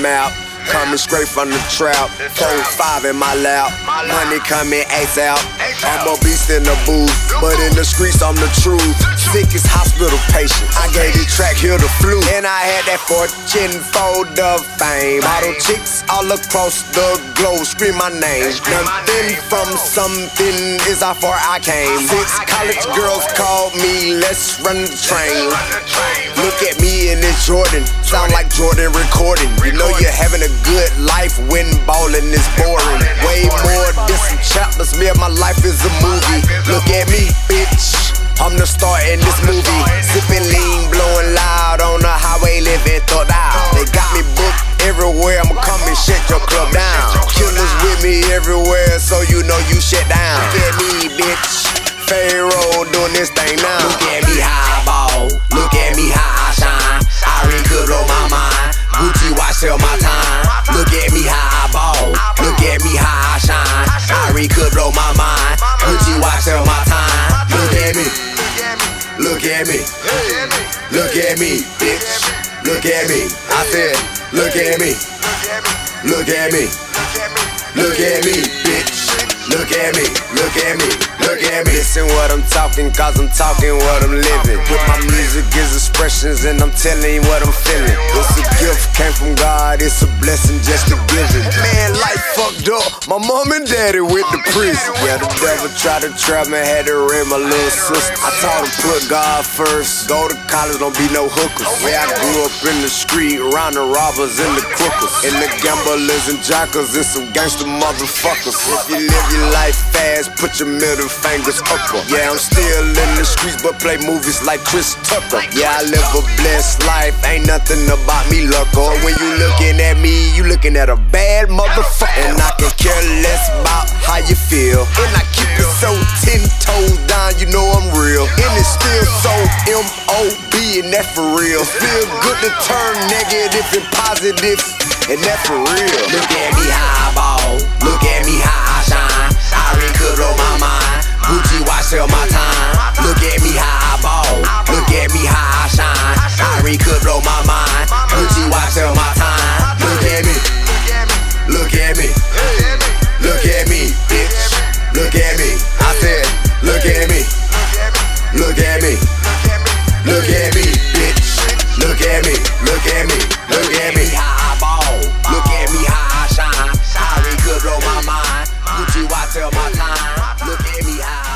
map. Coming straight from the trap, 4-5 in my lap. Money coming ASAP. I'm a beast in the booth, but in the streets I'm the truth. Sickest hospital patient, I gave this track here the flu. And I had that fortune fold of fame. Model chicks all across the globe scream my name. Nothing from something is how far I came. 6 college girls called me, let's run the train. Look at me in this Jordan, sound like Jordan recording. You know you're having a good life when ballin' is boring. Way more than some chapters, me and my life is a movie. Look at me, bitch, I'm the star in this movie. Sippin' lean, blowing loud on the highway, living thugged out. They got me booked everywhere, I'ma come and shut your club down. Killers with me everywhere, so you know you shut down. Look at me, bitch, Pharaoh doing this thing now. Look at me how I ball, look at me how I shine. Irene could blow my mind, Gucci watch till my time. Look at me how I ball, look at me how I shine. Irene could blow my mind, Gucci watch till my time. Look at me, look at me, look at me, bitch. Look at me, I said, look at me, look at me, look at me, bitch. Look at me, look at me, look at me. Listen what I'm talking, cause I'm talking what I'm living. With my music is expressions and I'm telling you what I'm feeling. It's a gift, came from God, it's a blessing just to give it. Man, life fucked up, my mom and daddy went to prison. Yeah, the devil tried to trap me, had to raise my little sister. I taught him put God first, go to college, don't be no hookers. Where I grew up in the street, around the robbers and the crookers, and the gamblers and jackers and some gangster motherfuckers. If you live your life fast, put your middle fingers upper. Yeah, I'm still in the streets, but play movies like Chris Tucker. Yeah, I live a blessed life, ain't nothing about me lucker. When you looking at me, you looking at a bad motherfucker. And I can care less about how you feel, and I keep it so 10 toes down, you know I'm real. And it's still so M.O.B. and that for real. Feel good to turn negative and positive, and that for real. Look at me how I ball, look at me how I shine. Irene could blow my mind, Gucci watch till my time. Look at me how I ball, look at me how I shine. Irene could blow my mind, Gucci watch till my time. Look at me, look at me, look at me, bitch. Look at me, I said, look at me, look at me, look at me, bitch. Look at me, look at me, look at me how I ball, look at me how I shine. Irene could blow my mind, Gucci watch till my time. Look at me how